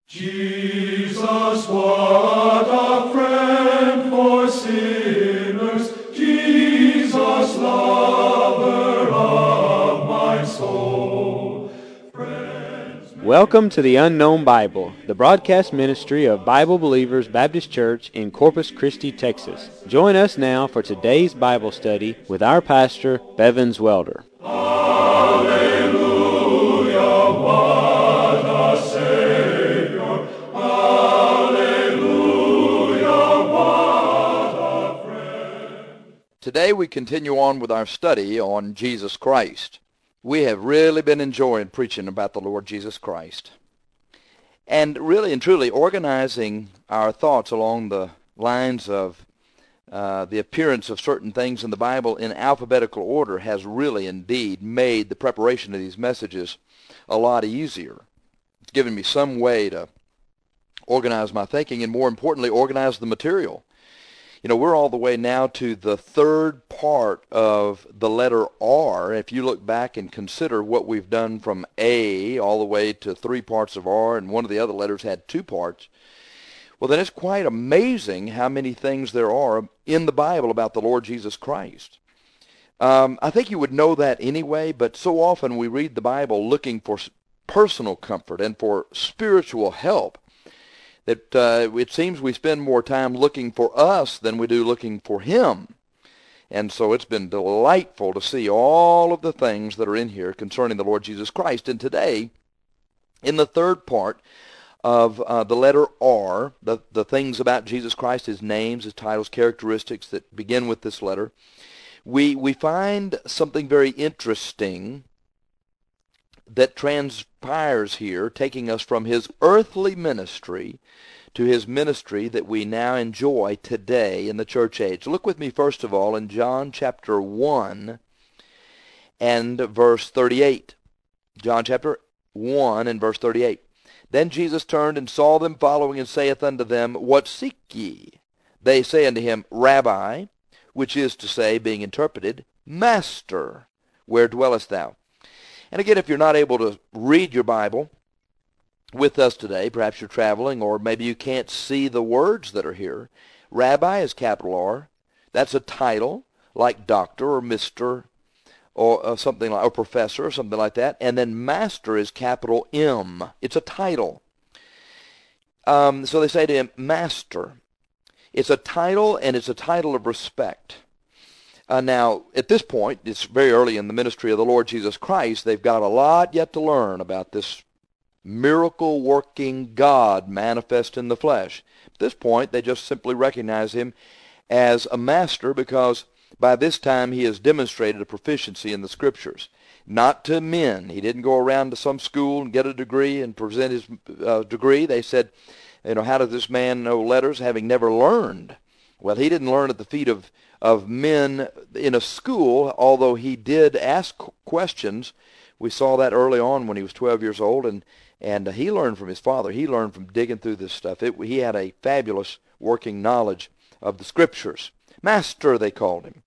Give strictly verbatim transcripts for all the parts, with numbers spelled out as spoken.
Jesus, what a friend for sinners, Jesus, lover of my soul. Friends, Welcome to the Unknown Bible, the broadcast ministry of Bible Believers Baptist Church in Corpus Christi, Texas. Join us now for today's Bible study with our pastor, Bevins Welder. Hallelujah, what a Savior. Hallelujah, what a friend. Today we continue on with our study on Jesus Christ. We have really been enjoying preaching about the Lord Jesus Christ, and really and truly organizing our thoughts along the lines of uh, the appearance of certain things in the Bible in alphabetical order has really indeed made the preparation of these messages a lot easier. It's given me some way to organize my thinking and, more importantly, organize the material. You know, we're all the way now to the third part of the letter R. If you look back and consider what we've done from A all the way to three parts of R, and one of the other letters had two parts, well, then it's quite amazing how many things there are in the Bible about the Lord Jesus Christ. Um, I think you would know that anyway, but so often we read the Bible looking for personal comfort and for spiritual help, that uh, it seems we spend more time looking for us than we do looking for Him. And so it's been delightful to see all of the things that are in here concerning the Lord Jesus Christ. And today, in the third part of uh, the letter R, the, the things about Jesus Christ, His names, His titles, characteristics that begin with this letter, we, we find something very interesting that transpires here, taking us from His earthly ministry to His ministry that we now enjoy today in the church age. Look with me first of all in John chapter one and verse thirty-eight. John chapter one and verse thirty-eight. Then Jesus turned and saw them following, and saith unto them, What seek ye? They say unto him, Rabbi, which is to say, being interpreted, Master, where dwellest thou? And again, if you're not able to read your Bible with us today, perhaps you're traveling, or maybe you can't see the words that are here. Rabbi is capital R. That's a title, like doctor or mister or uh, something like, or professor or something like that. And then master is capital M. It's a title. Um, so they say to him, Master. It's a title, and it's a title of respect. Uh, now, at this point, it's very early in the ministry of the Lord Jesus Christ. They've got a lot yet to learn about this miracle-working God manifest in the flesh. At this point, they just simply recognize Him as a master because by this time He has demonstrated a proficiency in the Scriptures. Not to men. He didn't go around to some school and get a degree and present his uh, degree. They said, you know, how does this man know letters having never learned? Well, he didn't learn at the feet of of men in a school, although he did ask questions. We saw that early on when he was twelve years old, and, and he learned from his father. He learned from digging through this stuff. It, he had a fabulous working knowledge of the Scriptures. Master, they called him.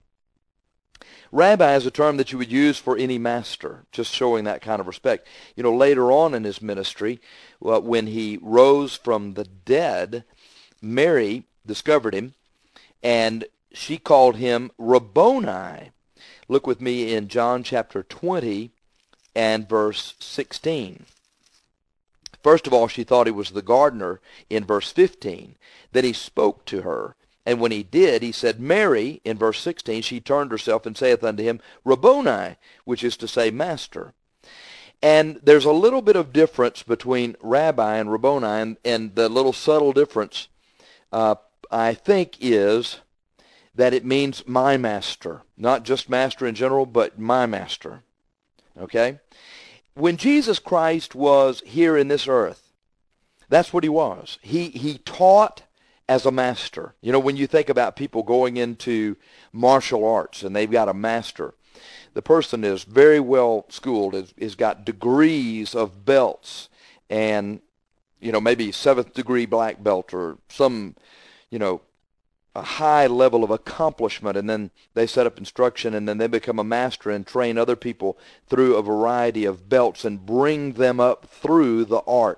Rabbi is a term that you would use for any master, just showing that kind of respect. You know, later on in his ministry, well, when he rose from the dead, Mary discovered him, and she called him Rabboni. Look with me in John chapter twenty and verse sixteen. First of all, she thought he was the gardener in verse fifteen. Then he spoke to her, and when he did, he said, Mary, in verse sixteen. She turned herself and saith unto him, Rabboni, which is to say, Master. And there's a little bit of difference between Rabbi and Rabboni, and, and the little subtle difference, uh, I think, is that it means my master. Not just master in general, but my master. Okay? When Jesus Christ was here in this earth, that's what He was. He, he taught as a master. You know, when you think about people going into martial arts and they've got a master, the person is very well schooled, has, has got degrees of belts, and, you know, maybe seventh degree black belt or some, you know, a high level of accomplishment, and then they set up instruction, and then they become a master and train other people through a variety of belts and bring them up through the art.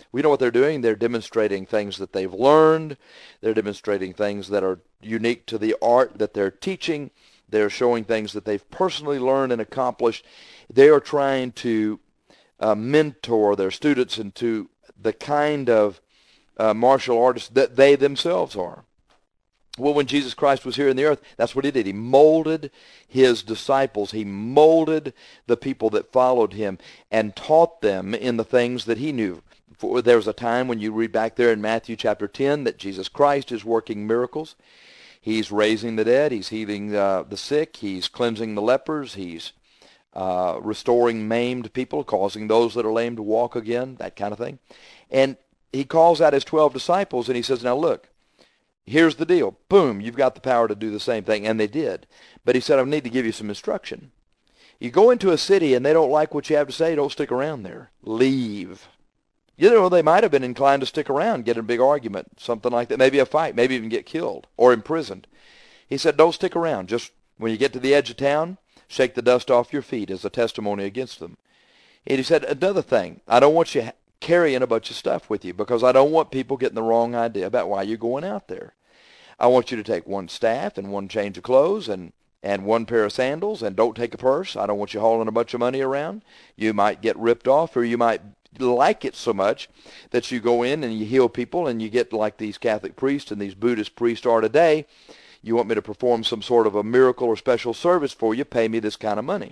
We know what they're doing. They're demonstrating things that they've learned. They're demonstrating things that are unique to the art that they're teaching. They're showing things that they've personally learned and accomplished. They are trying to uh, mentor their students into the kind of uh, martial artists that they themselves are. Well, when Jesus Christ was here in the earth, that's what he did. He molded his disciples. He molded the people that followed him and taught them in the things that he knew. For there was a time when you read back there in Matthew chapter ten that Jesus Christ is working miracles. He's raising the dead. He's healing uh, the sick. He's cleansing the lepers. He's uh, restoring maimed people, causing those that are lame to walk again, that kind of thing. And he calls out his twelve disciples and he says, now look, here's the deal. Boom, you've got the power to do the same thing. And they did. But he said, I need to give you some instruction. You go into a city and they don't like what you have to say, don't stick around there. Leave. You know, they might have been inclined to stick around, get in a big argument, something like that, maybe a fight, maybe even get killed or imprisoned. He said, don't stick around. Just when you get to the edge of town, shake the dust off your feet as a testimony against them. And he said, another thing, I don't want you carrying a bunch of stuff with you because I don't want people getting the wrong idea about why you're going out there. I want you to take one staff and one change of clothes and, and one pair of sandals, and don't take a purse. I don't want you hauling a bunch of money around. You might get ripped off, or you might like it so much that you go in and you heal people and you get like these Catholic priests and these Buddhist priests are today. You want me to perform some sort of a miracle or special service for you, pay me this kind of money.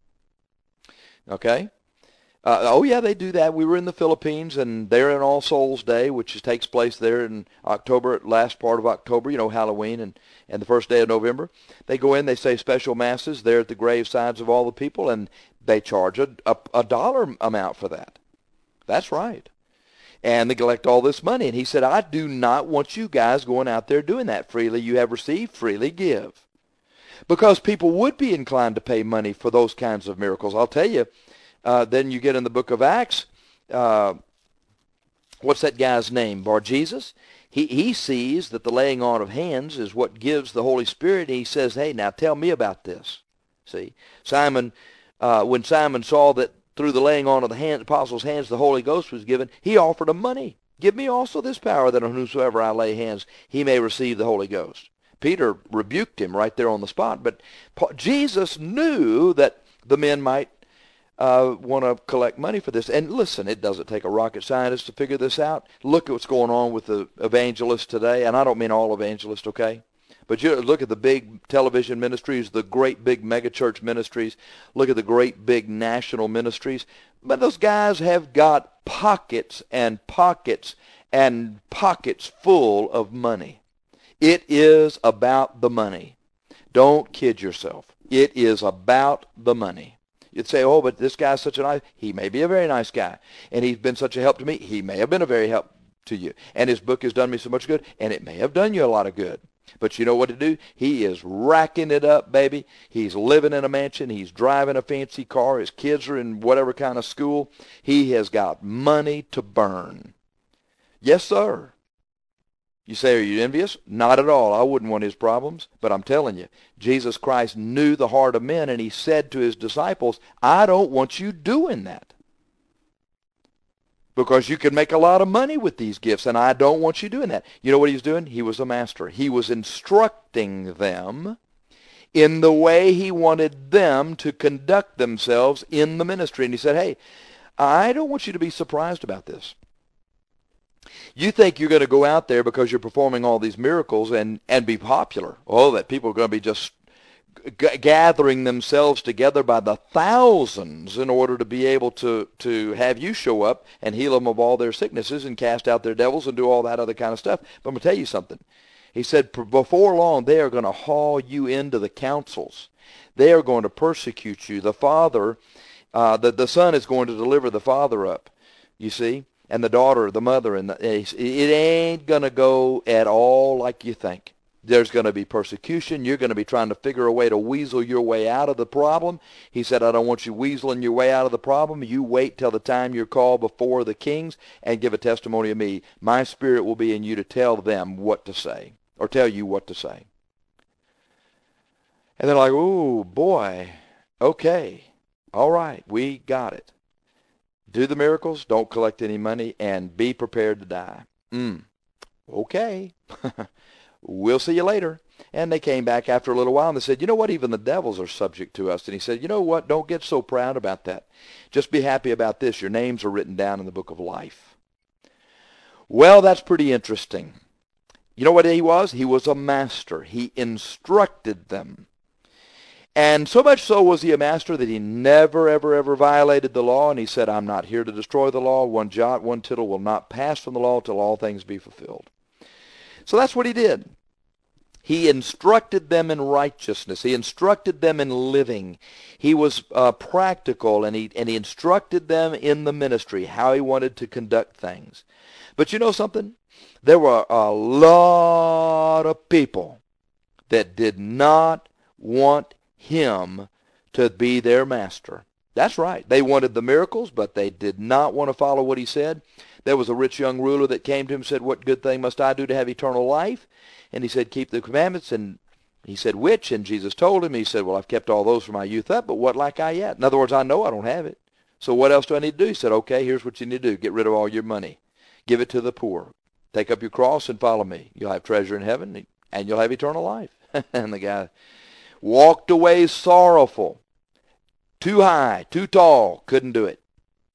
Okay? Uh, oh, yeah, they do that. We were in the Philippines, and they're in All Souls Day, which is, takes place there in October, last part of October, you know, Halloween, and, and the first day of November. They go in, they say special masses there at the grave sides of all the people, and they charge a, a, a dollar amount for that. That's right. And they collect all this money. And he said, I do not want you guys going out there doing that. Freely you have received, freely give. Because people would be inclined to pay money for those kinds of miracles. I'll tell you, uh, then you get in the book of Acts, uh, what's that guy's name? Bar-Jesus? He, he sees that the laying on of hands is what gives the Holy Spirit. And he says, hey, now tell me about this. See, Simon, uh, when Simon saw that through the laying on of the hand, apostles' hands the Holy Ghost was given, he offered him money. Give me also this power, that on whomsoever I lay hands, he may receive the Holy Ghost. Peter rebuked him right there on the spot, but Jesus knew that the men might uh, want to collect money for this. And listen, it doesn't take a rocket scientist to figure this out. Look at what's going on with the evangelists today, and I don't mean all evangelists, okay? But you look at the big television ministries, the great big megachurch ministries. Look at the great big national ministries. But those guys have got pockets and pockets and pockets full of money. It is about the money. Don't kid yourself. It is about the money. You'd say, oh, but this guy's such a nice, he may be a very nice guy, and he's been such a help to me. He may have been a very help to you, and his book has done me so much good, and it may have done you a lot of good. But you know what to do? He is racking it up, baby. He's living in a mansion. He's driving a fancy car. His kids are in whatever kind of school. He has got money to burn. Yes, sir. You say, are you envious? Not at all. I wouldn't want his problems. But I'm telling you, Jesus Christ knew the heart of men, and he said to his disciples, I don't want you doing that. Because you can make a lot of money with these gifts, and I don't want you doing that. You know what he was doing? He was a master. He was instructing them in the way he wanted them to conduct themselves in the ministry. And he said, hey, I don't want you to be surprised about this. You think you're going to go out there because you're performing all these miracles and, and be popular. Oh, that people are going to be just g- gathering themselves together by the thousands in order to be able to, to have you show up and heal them of all their sicknesses and cast out their devils and do all that other kind of stuff. But I'm going to tell you something. He said, before long, they are going to haul you into the councils. They are going to persecute you. The father, uh, the, the son is going to deliver the father up, you see, and the daughter, the mother. And the, it ain't going to go at all like you think. There's going to be persecution. You're going to be trying to figure a way to weasel your way out of the problem. He said, I don't want you weaseling your way out of the problem. You wait till the time you're called before the kings and give a testimony of me. My spirit will be in you to tell them what to say, or tell you what to say. And they're like, ooh, boy, okay, all right, we got it. do the miracles, don't collect any money, and be prepared to die. Mm. Okay. We'll see you later. And they came back after a little while and they said, you know what, even the devils are subject to us. And he said, you know what, don't get so proud about that. Just be happy about this. Your names are written down in the book of life. Well, that's pretty interesting. You know what he was? He was a master. He instructed them. And so much so was he a master that he never, ever, ever violated the law. And he said, I'm not here to destroy the law. One jot, one tittle will not pass from the law till all things be fulfilled. So that's what he did. He instructed them in righteousness. He instructed them in living. He was uh, practical, and he, and he instructed them in the ministry, how he wanted to conduct things. But you know something? There were a lot of people that did not want him to be their master. That's right. They wanted the miracles, but they did not want to follow what he said. There was a rich young ruler that came to him and said, what good thing must I do to have eternal life? And he said, keep the commandments. And he said, which? And Jesus told him. He said, well, I've kept all those from my youth up, but what lack I yet? In other words, I know I don't have it. So what else do I need to do? He said, okay, here's what you need to do. Get rid of all your money. Give it to the poor. Take up your cross and follow me. You'll have treasure in heaven, and you'll have eternal life. And the guy walked away sorrowful. Too high, too tall, couldn't do it.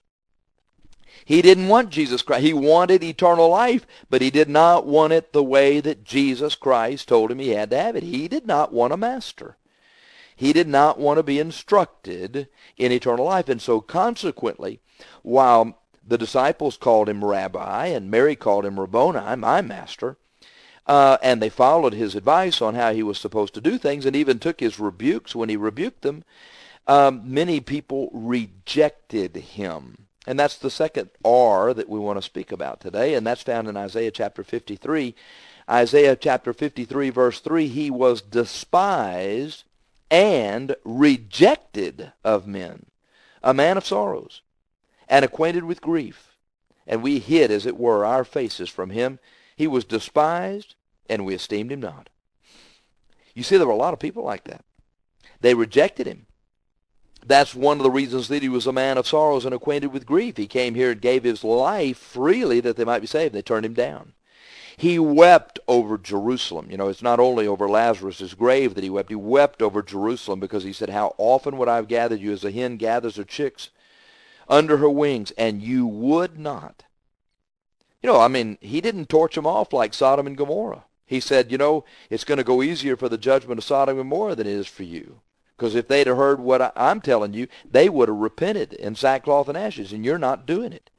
He didn't want Jesus Christ. He wanted eternal life, but he did not want it the way that Jesus Christ told him he had to have it. He did not want a master. He did not want to be instructed in eternal life. And so consequently, while the disciples called him Rabbi, and Mary called him Rabboni, my master, uh, and they followed his advice on how he was supposed to do things, and even took his rebukes when he rebuked them, um, many people rejected him. And that's the second R that we want to speak about today, and that's found in Isaiah chapter fifty-three. Isaiah chapter fifty-three, verse three, he was despised and rejected of men, a man of sorrows, and acquainted with grief. And we hid, as it were, our faces from him. He was despised, and we esteemed him not. You see, there were a lot of people like that. They rejected him. That's one of the reasons that he was a man of sorrows and acquainted with grief. He came here and gave his life freely that they might be saved. They turned him down. He wept over Jerusalem. You know, it's not only over Lazarus' grave that he wept. He wept over Jerusalem because he said, how often would I have gathered you as a hen gathers her chicks under her wings, and you would not. You know, I mean, he didn't torch them off like Sodom and Gomorrah. He said, you know, it's going to go easier for the judgment of Sodom and Gomorrah than it is for you. Because if they'd have heard what I, I'm telling you, they would have repented in sackcloth and ashes, and you're not doing it.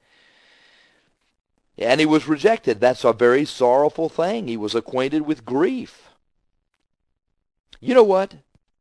And he was rejected. That's a very sorrowful thing. He was acquainted with grief. You know what?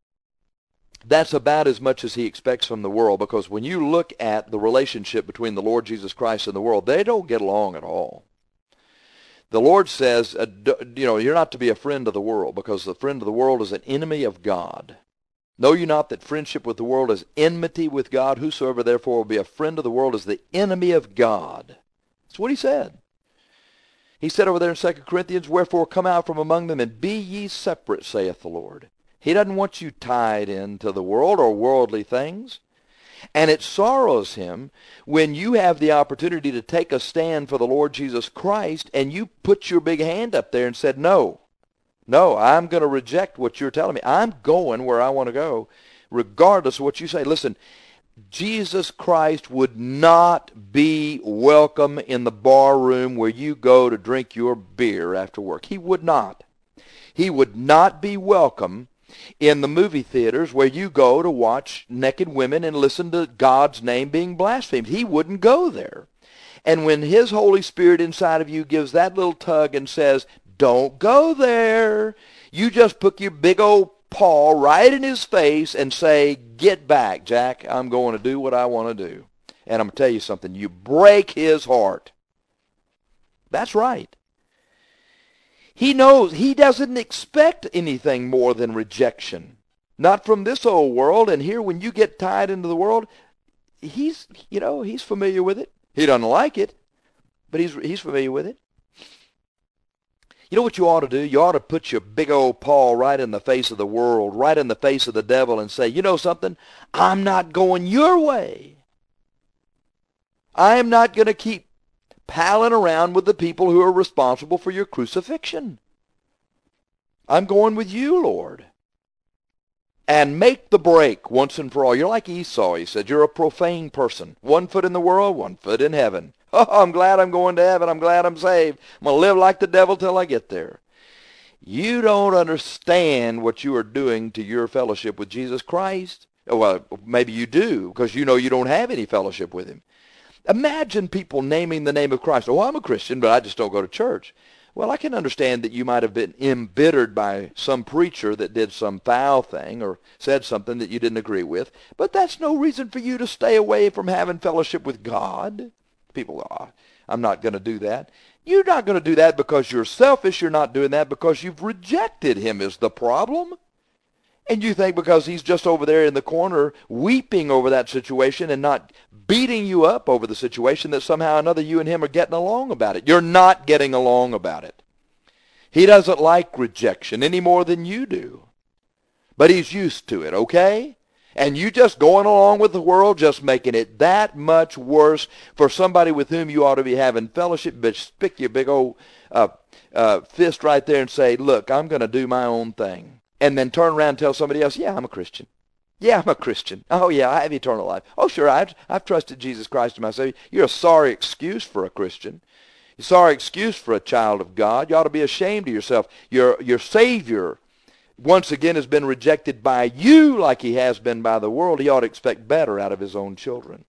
That's about as much as he expects from the world, because when you look at the relationship between the Lord Jesus Christ and the world, they don't get along at all. The Lord says, uh, you know, you're not to be a friend of the world, because the friend of the world is an enemy of God. Know you not that friendship with the world is enmity with God? Whosoever therefore will be a friend of the world is the enemy of God. That's what he said. He said over there in Second Corinthians, wherefore come out from among them and be ye separate, saith the Lord. He doesn't want you tied into the world or worldly things. And it sorrows him when you have the opportunity to take a stand for the Lord Jesus Christ and you put your big hand up there and said, no, no, I'm going to reject what you're telling me. I'm going where I want to go, regardless of what you say. Listen, Jesus Christ would not be welcome in the bar room where you go to drink your beer after work. He would not. He would not be welcome in the movie theaters where you go to watch naked women and listen to God's name being blasphemed. He wouldn't go there. And when his Holy Spirit inside of you gives that little tug and says, don't go there, you just put your big old paw right in his face and say, get back, Jack. I'm going to do what I want to do. And I'm going to tell you something. You break his heart. That's right. He knows he doesn't expect anything more than rejection. Not from this old world. And here, when you get tied into the world, he's, you know, he's familiar with it. He doesn't like it, but he's, he's familiar with it. You know what you ought to do? You ought to put your big old paw right in the face of the world, right in the face of the devil, and say, you know something? I'm not going your way. I am not going to keep palling around with the people who are responsible for your crucifixion. I'm going with you, Lord. And make the break once and for all. You're like Esau, he said. You're a profane person. One foot in the world, one foot in heaven. Oh, I'm glad I'm going to heaven. I'm glad I'm saved. I'm going to live like the devil till I get there. You don't understand what you are doing to your fellowship with Jesus Christ. Well, maybe you do, because you know you don't have any fellowship with him. Imagine people naming the name of Christ. Oh, I'm a Christian, but I just don't go to church. Well, I can understand that you might have been embittered by some preacher that did some foul thing or said something that you didn't agree with, but that's no reason for you to stay away from having fellowship with God. People, oh, I'm not going to do that. You're not going to do that because you're selfish. You're not doing that because you've rejected him is the problem. And you think because he's just over there in the corner weeping over that situation and not beating you up over the situation that somehow or another you and him are getting along about it. You're not getting along about it. He doesn't like rejection any more than you do. But he's used to it, okay? And you just going along with the world, just making it that much worse for somebody with whom you ought to be having fellowship, but stick your big old uh, uh, fist right there and say, look, I'm going to do my own thing. And then turn around and tell somebody else, yeah, I'm a Christian. Yeah, I'm a Christian. Oh, yeah, I have eternal life. Oh, sure, I've, I've trusted Jesus Christ as my Savior. You're a sorry excuse for a Christian. You're a sorry excuse for a child of God. You ought to be ashamed of yourself. Your, your Savior, once again, has been rejected by you like he has been by the world. He ought to expect better out of his own children.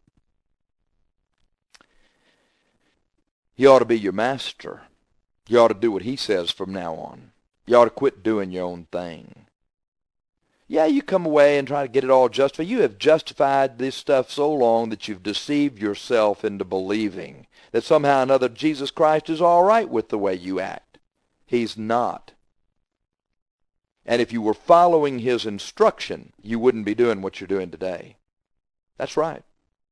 He ought to be your master. You ought to do what he says from now on. You ought to quit doing your own thing. Yeah, you come away and try to get it all justified. You have justified this stuff so long that you've deceived yourself into believing that somehow or another Jesus Christ is all right with the way you act. He's not. And if you were following his instruction, you wouldn't be doing what you're doing today. That's right.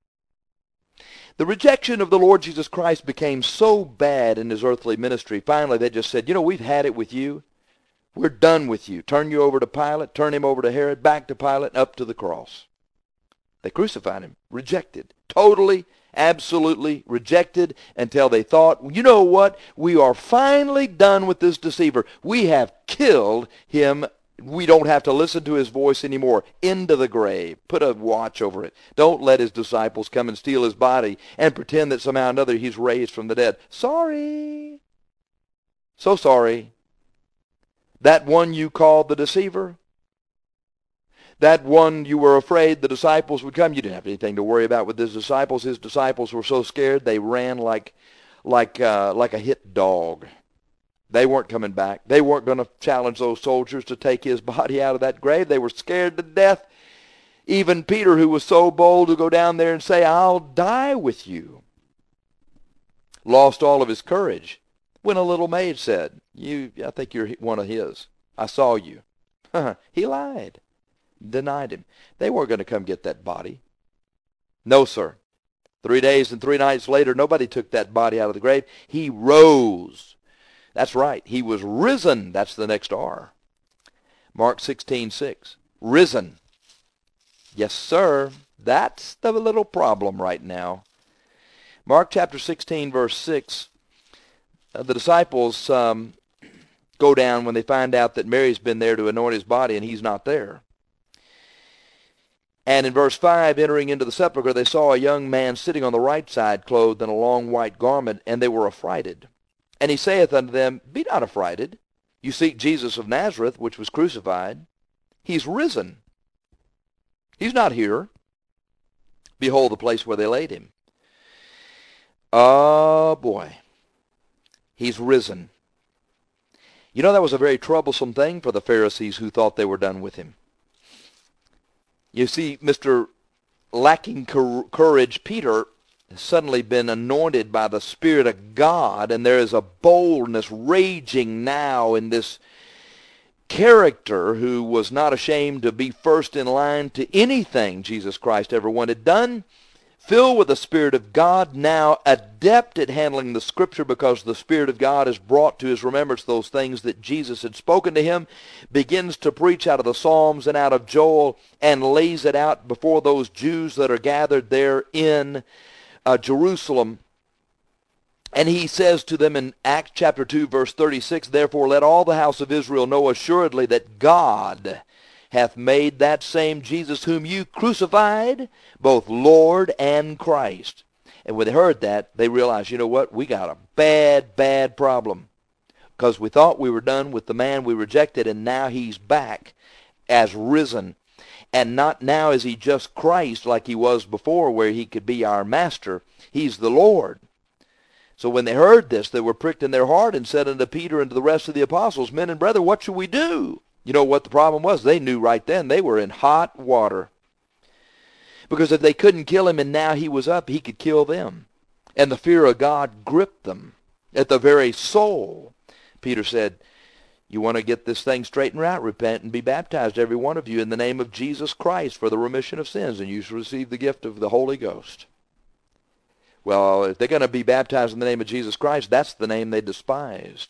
The rejection of the Lord Jesus Christ became so bad in his earthly ministry, finally they just said, you know, we've had it with you. We're done with you. Turn you over to Pilate, turn him over to Herod, back to Pilate, up to the cross. They crucified him, rejected, totally, absolutely rejected until they thought, you know what, we are finally done with this deceiver. We have killed him. We don't have to listen to his voice anymore. Into the grave. Put a watch over it. Don't let his disciples come and steal his body and pretend that somehow or another he's raised from the dead. Sorry. So sorry. That one you called the deceiver, that one you were afraid the disciples would come, you didn't have anything to worry about with his disciples. His disciples were so scared they ran like, like, uh, like a hit dog. They weren't coming back. They weren't going to challenge those soldiers to take his body out of that grave. They were scared to death. Even Peter, who was so bold to go down there and say, I'll die with you, lost all of his courage. When a little maid said, "You, I think you're one of his. I saw you." He lied, denied him. They weren't going to come get that body. No, sir. Three days and three nights later, nobody took that body out of the grave. He rose. That's right. He was risen. That's the next R. Mark sixteen six. Risen. Yes, sir. That's the little problem right now. Mark chapter sixteen, verse six. Uh, the disciples um, go down when they find out that Mary's been there to anoint his body and he's not there. And in verse five, entering into the sepulchre, they saw a young man sitting on the right side, clothed in a long white garment, and they were affrighted. And he saith unto them, Be not affrighted. You seek Jesus of Nazareth, which was crucified. He's risen. He's not here. Behold the place where they laid him. Oh, boy. He's risen. You know, that was a very troublesome thing for the Pharisees who thought they were done with him. You see, Mister Lacking Courage, Peter, has suddenly been anointed by the Spirit of God, and there is a boldness raging now in this character who was not ashamed to be first in line to anything Jesus Christ ever wanted done. Filled with the Spirit of God, now adept at handling the Scripture because the Spirit of God has brought to his remembrance those things that Jesus had spoken to him, begins to preach out of the Psalms and out of Joel and lays it out before those Jews that are gathered therein. uh, Jerusalem. And he says to them in Acts chapter two, verse thirty-six, "Therefore let all the house of Israel know assuredly that God hath made that same Jesus whom you crucified, both Lord and Christ." And when they heard that, they realized, you know what, we got a bad, bad problem. Because we thought we were done with the man we rejected, and now he's back as risen. And not now is he just Christ like he was before, where he could be our master. He's the Lord. So when they heard this, they were pricked in their heart and said unto Peter and to the rest of the apostles, "Men and brethren, what shall we do?" You know what the problem was? They knew right then they were in hot water. Because if they couldn't kill him and now he was up, he could kill them. And the fear of God gripped them at the very soul. Peter said, "You want to get this thing straightened out? Repent and be baptized, every one of you, in the name of Jesus Christ for the remission of sins, and you shall receive the gift of the Holy Ghost." Well, if they're going to be baptized in the name of Jesus Christ, that's the name they despised.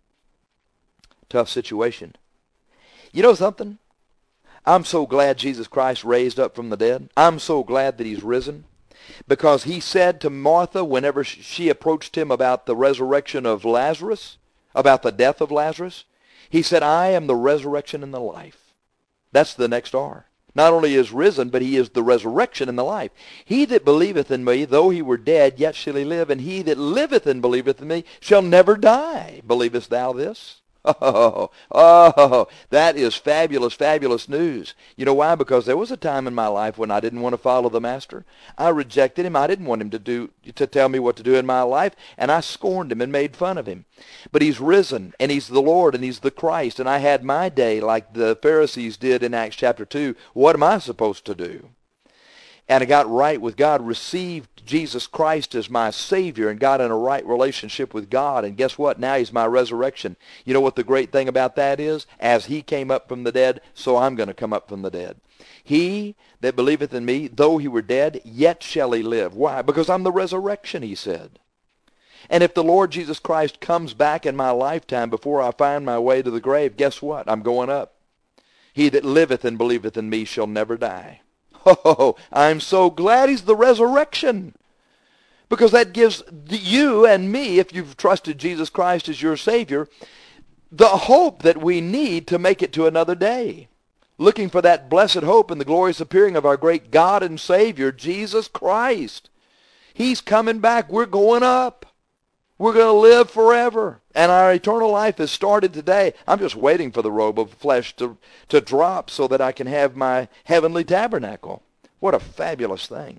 Tough situation. You know something? I'm so glad Jesus Christ raised up from the dead. I'm so glad that he's risen. Because he said to Martha, whenever she approached him about the resurrection of Lazarus, about the death of Lazarus, he said, "I am the resurrection and the life." That's the next R. Not only is risen, but he is the resurrection and the life. "He that believeth in me, though he were dead, yet shall he live. And he that liveth and believeth in me shall never die. Believest thou this?" Oh, oh, that is fabulous, fabulous news. You know why? Because there was a time in my life when I didn't want to follow the Master. I rejected him. I didn't want him to do to tell me what to do in my life, and I scorned him and made fun of him. But he's risen, and he's the Lord, and he's the Christ, and I had my day like the Pharisees did in Acts chapter two. What am I supposed to do? And I got right with God, received Jesus Christ as my Savior, and got in a right relationship with God. And guess what? Now he's my resurrection. You know what the great thing about that is? As he came up from the dead, so I'm going to come up from the dead. "He that believeth in me, though he were dead, yet shall he live." Why? Because I'm the resurrection, he said. And if the Lord Jesus Christ comes back in my lifetime before I find my way to the grave, guess what? I'm going up. "He that liveth and believeth in me shall never die." Oh, I'm so glad he's the resurrection. Because that gives you and me, if you've trusted Jesus Christ as your Savior, the hope that we need to make it to another day. Looking for that blessed hope in the glorious appearing of our great God and Savior, Jesus Christ. He's coming back. We're going up. We're going to live forever. And our eternal life has started today. I'm just waiting for the robe of flesh to, to drop so that I can have my heavenly tabernacle. What a fabulous thing.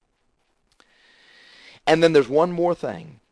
And then there's one more thing.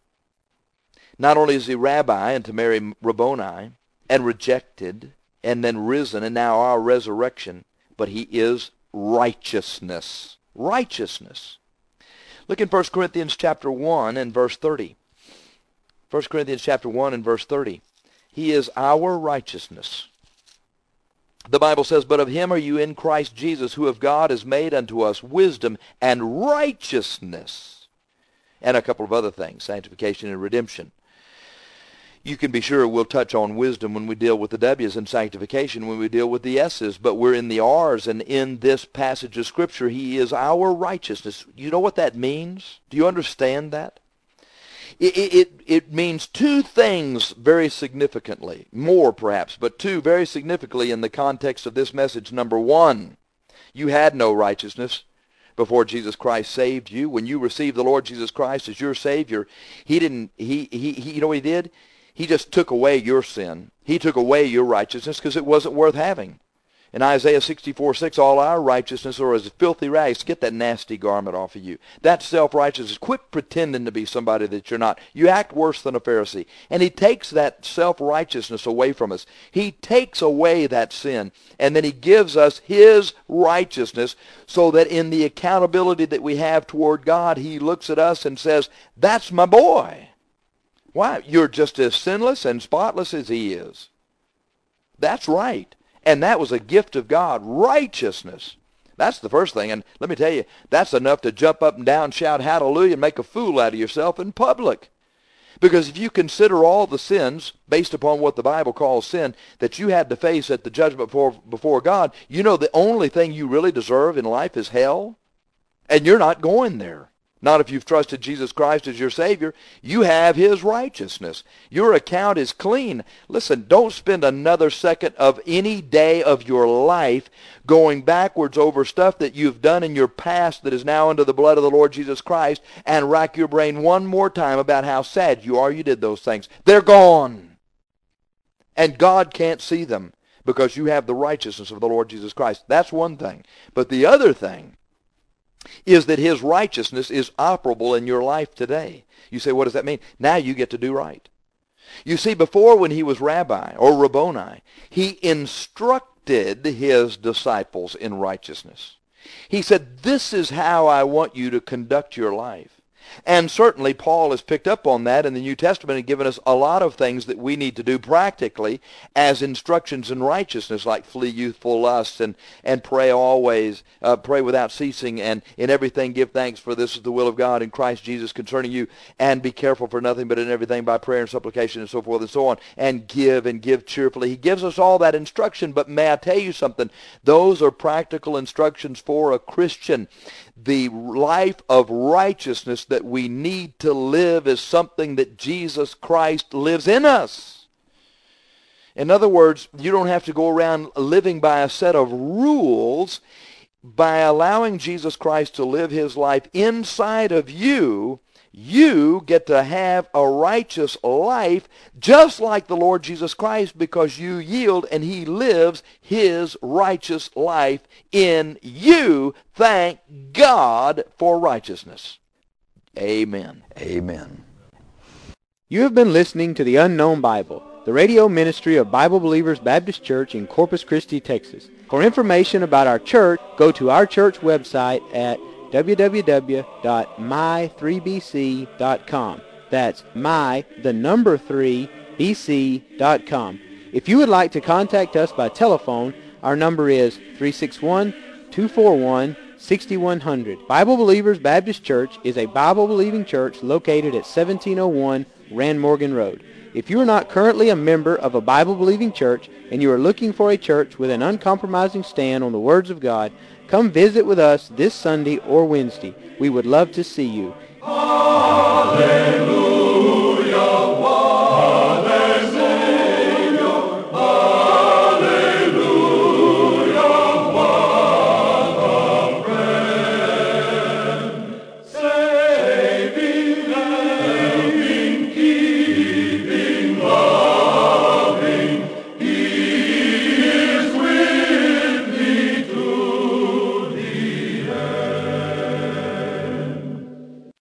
Not only is he rabbi unto Mary Rabboni, and rejected, and then risen, and now our resurrection, but he is righteousness. Righteousness. Look in First Corinthians chapter one and verse thirty. First Corinthians chapter one and verse thirty. He is our righteousness. The Bible says, "But of him are you in Christ Jesus, who of God is made unto us wisdom and righteousness." And a couple of other things, sanctification and redemption. You can be sure we'll touch on wisdom when we deal with the W's, and sanctification when we deal with the S's, but we're in the R's, and in this passage of Scripture, he is our righteousness. You know what that means? Do you understand that? It, it, it means two things very significantly, more perhaps, but two very significantly in the context of this message. Number one, you had no righteousness before Jesus Christ saved you. When you received the Lord Jesus Christ as your Savior, he didn't, he, he, he you know what he did? He just took away your sin. He took away your righteousness because it wasn't worth having. In Isaiah sixty-four six, "All our righteousness are as filthy rags." Get that nasty garment off of you. That self-righteousness. Quit pretending to be somebody that you're not. You act worse than a Pharisee. And he takes that self-righteousness away from us. He takes away that sin. And then he gives us his righteousness so that in the accountability that we have toward God, he looks at us and says, "That's my boy." Why? You're just as sinless and spotless as he is. That's right. And that was a gift of God, righteousness. That's the first thing. And let me tell you, that's enough to jump up and down, shout hallelujah, and make a fool out of yourself in public. Because if you consider all the sins, based upon what the Bible calls sin, that you had to face at the judgment before, before God, you know the only thing you really deserve in life is hell. And you're not going there. not if you've trusted Jesus Christ as your Savior. You have his righteousness. Your account is clean. Listen, don't spend another second of any day of your life going backwards over stuff that you've done in your past that is now under the blood of the Lord Jesus Christ, and rack your brain one more time about how sad you are you did those things. They're gone. And God can't see them because you have the righteousness of the Lord Jesus Christ. That's one thing. But the other thing is that his righteousness is operable in your life today. You say, what does that mean? Now you get to do right. You see, before, when he was rabbi or Rabboni, he instructed his disciples in righteousness. He said, this is how I want you to conduct your life. And certainly Paul has picked up on that in the New Testament and given us a lot of things that we need to do practically as instructions in righteousness, like flee youthful lusts and, and pray always, uh, pray without ceasing, and in everything give thanks, for this is the will of God in Christ Jesus concerning you, and be careful for nothing but in everything by prayer and supplication and so forth and so on, and give and give cheerfully. He gives us all that instruction, but may I tell you something? Those are practical instructions for a Christian. The life of righteousness that we need to live is something that Jesus Christ lives in us. In other words, you don't have to go around living by a set of rules. By allowing Jesus Christ to live his life inside of you, you get to have a righteous life just like the Lord Jesus Christ, because you yield and he lives his righteous life in you. Thank God for righteousness. Amen. Amen. You have been listening to The Unknown Bible, the radio ministry of Bible Believers Baptist Church in Corpus Christi, Texas. For information about our church, go to our church website at w w w dot my three b c dot com. That's my, the number three, b c dot com. If you would like to contact us by telephone, our number is three six one, two four one, six one zero zero. Bible Believers Baptist Church is a Bible-believing church located at seventeen oh one Rand Morgan Road. If you are not currently a member of a Bible-believing church and you are looking for a church with an uncompromising stand on the words of God, come visit with us this Sunday or Wednesday. We would love to see you. Hallelujah.